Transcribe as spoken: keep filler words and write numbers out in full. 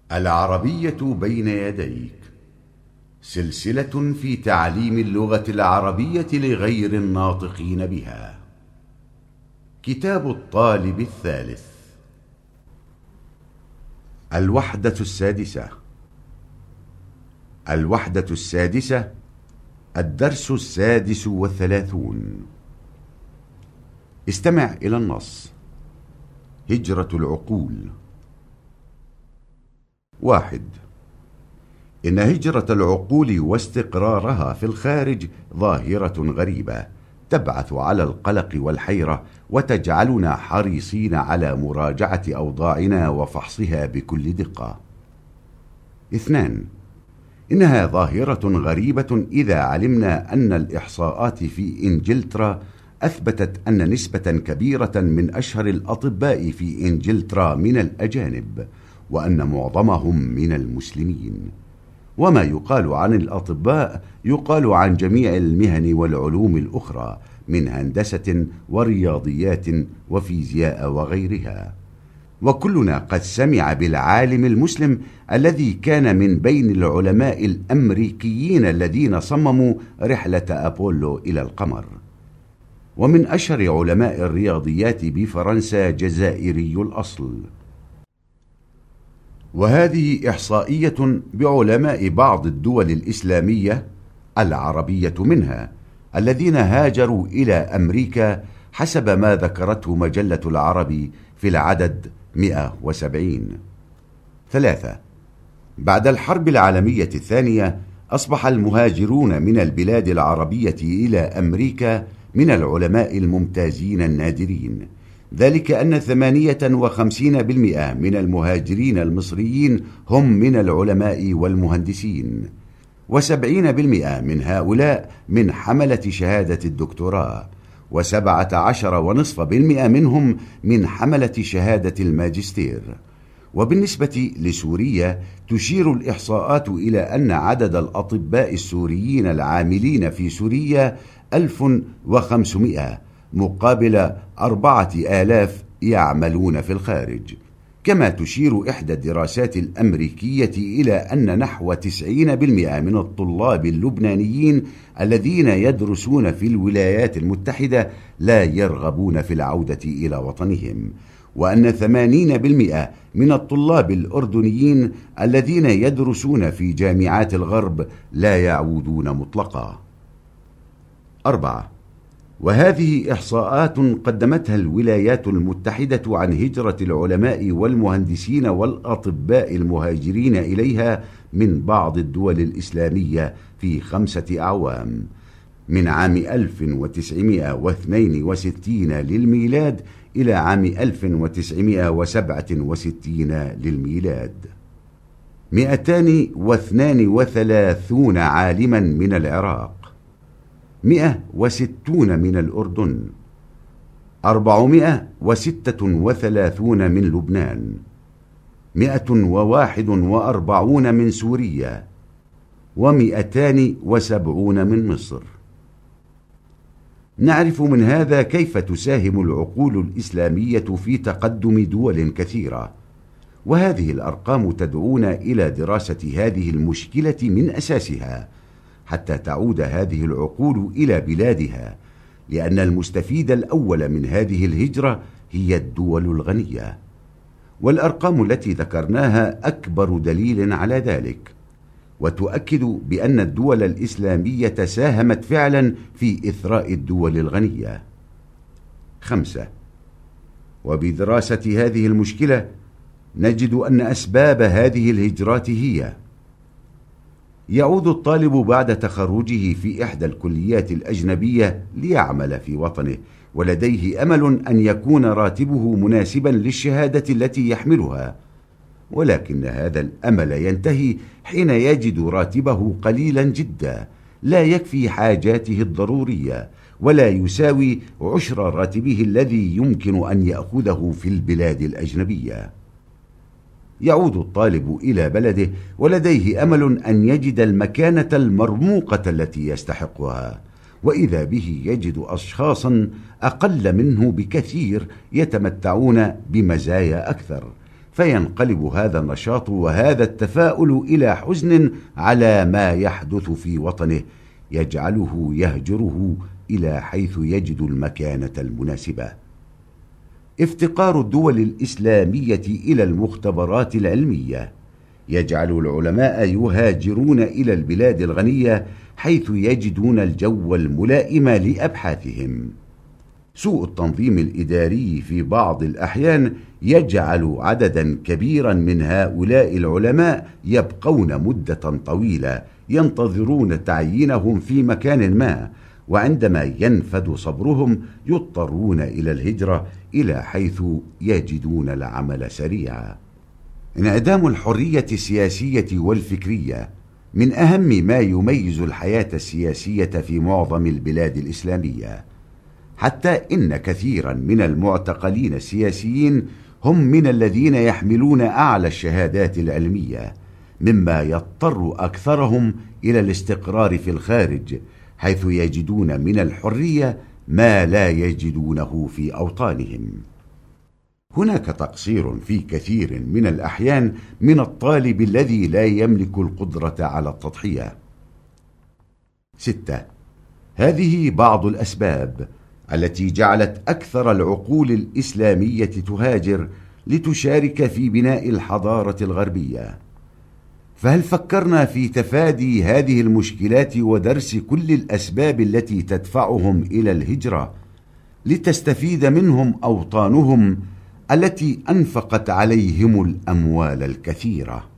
العربية بين يديك، سلسلة في تعليم اللغة العربية لغير الناطقين بها. كتاب الطالب الثالث. الوحدة السادسة. الوحدة السادسة، الدرس السادس والثلاثون. استمع إلى النص. هجرة العقول. واحد. إن هجرة العقول واستقرارها في الخارج ظاهرة غريبة تبعث على القلق والحيرة، وتجعلنا حريصين على مراجعة أوضاعنا وفحصها بكل دقة. اثنان. إنها ظاهرة غريبة إذا علمنا أن الإحصاءات في إنجلترا أثبتت أن نسبة كبيرة من أشهر الأطباء في إنجلترا من الأجانب، وأن معظمهم من المسلمين. وما يقال عن الأطباء يقال عن جميع المهن والعلوم الأخرى من هندسة ورياضيات وفيزياء وغيرها. وكلنا قد سمع بالعالم المسلم الذي كان من بين العلماء الأمريكيين الذين صمموا رحلة أبولو إلى القمر. ومن أشهر علماء الرياضيات بفرنسا جزائري الأصل. وهذه إحصائية بعلماء بعض الدول الإسلامية العربية منها الذين هاجروا إلى أمريكا حسب ما ذكرته مجلة العربي في العدد مئة وسبعين. ثلاثة. بعد الحرب العالمية الثانية أصبح المهاجرون من البلاد العربية إلى أمريكا من العلماء الممتازين النادرين، ذلك أن ثمانية وخمسين بالمئة من المهاجرين المصريين هم من العلماء والمهندسين، وسبعين بالمئة من هؤلاء من حملة شهادة الدكتوراه، وسبعة عشر ونصف بالمئة منهم من حملة شهادة الماجستير. وبالنسبة لسوريا تشير الإحصاءات إلى أن عدد الأطباء السوريين العاملين في سوريا ألف وخمسمائة مقابل أربعة آلاف يعملون في الخارج. كما تشير إحدى الدراسات الأمريكية إلى أن نحو تسعين بالمئة من الطلاب اللبنانيين الذين يدرسون في الولايات المتحدة لا يرغبون في العودة إلى وطنهم، وأن ثمانين بالمئة من الطلاب الأردنيين الذين يدرسون في جامعات الغرب لا يعودون مطلقا. أربعة. وهذه إحصاءات قدمتها الولايات المتحدة عن هجرة العلماء والمهندسين والأطباء المهاجرين إليها من بعض الدول الإسلامية في خمسة أعوام، من عام ألف وتسعمائة واثنين وستين للميلاد إلى عام ألف وتسعمائة وسبعة وستين للميلاد. مئتان واثنان وثلاثون عالما من العراق، مئة وستون من الأردن، أربعمائة وستة وثلاثون من لبنان، مئة وواحد وأربعون من سوريا، ومئتان وسبعون من مصر. نعرف من هذا كيف تساهم العقول الإسلامية في تقدم دول كثيرة، وهذه الأرقام تدعونا إلى دراسة هذه المشكلة من أساسها حتى تعود هذه العقول إلى بلادها، لأن المستفيد الأول من هذه الهجرة هي الدول الغنية. والأرقام التي ذكرناها أكبر دليل على ذلك، وتؤكد بأن الدول الإسلامية ساهمت فعلا في إثراء الدول الغنية. خمسة. وبدراسة هذه المشكلة نجد أن أسباب هذه الهجرات هي: يعود الطالب بعد تخرجه في إحدى الكليات الأجنبية ليعمل في وطنه، ولديه أمل أن يكون راتبه مناسبا للشهادة التي يحملها، ولكن هذا الأمل ينتهي حين يجد راتبه قليلا جدا لا يكفي حاجاته الضرورية، ولا يساوي عشر راتبه الذي يمكن أن يأخذه في البلاد الأجنبية. يعود الطالب إلى بلده ولديه أمل أن يجد المكانة المرموقة التي يستحقها، وإذا به يجد أشخاصا أقل منه بكثير يتمتعون بمزايا أكثر، فينقلب هذا النشاط وهذا التفاؤل إلى حزن على ما يحدث في وطنه، يجعله يهجره إلى حيث يجد المكانة المناسبة. افتقار الدول الإسلامية إلى المختبرات العلمية يجعل العلماء يهاجرون إلى البلاد الغنية حيث يجدون الجو الملائم لأبحاثهم. سوء التنظيم الإداري في بعض الأحيان يجعل عددا كبيرا من هؤلاء العلماء يبقون مدة طويلة ينتظرون تعيينهم في مكان ما، وعندما ينفد صبرهم يضطرون إلى الهجرة إلى حيث يجدون العمل سريعا. انعدام الحرية السياسية والفكرية من أهم ما يميز الحياة السياسية في معظم البلاد الإسلامية، حتى إن كثيرا من المعتقلين السياسيين هم من الذين يحملون أعلى الشهادات العلمية، مما يضطر أكثرهم إلى الاستقرار في الخارج حيث يجدون من الحرية ما لا يجدونه في أوطانهم. هناك تقصير في كثير من الأحيان من الطالب الذي لا يملك القدرة على التضحية. ستة. هذه بعض الأسباب التي جعلت أكثر العقول الإسلامية تهاجر لتشارك في بناء الحضارة الغربية. فهل فكرنا في تفادي هذه المشكلات ودرس كل الأسباب التي تدفعهم إلى الهجرة لتستفيد منهم أوطانهم التي أنفقت عليهم الأموال الكثيرة؟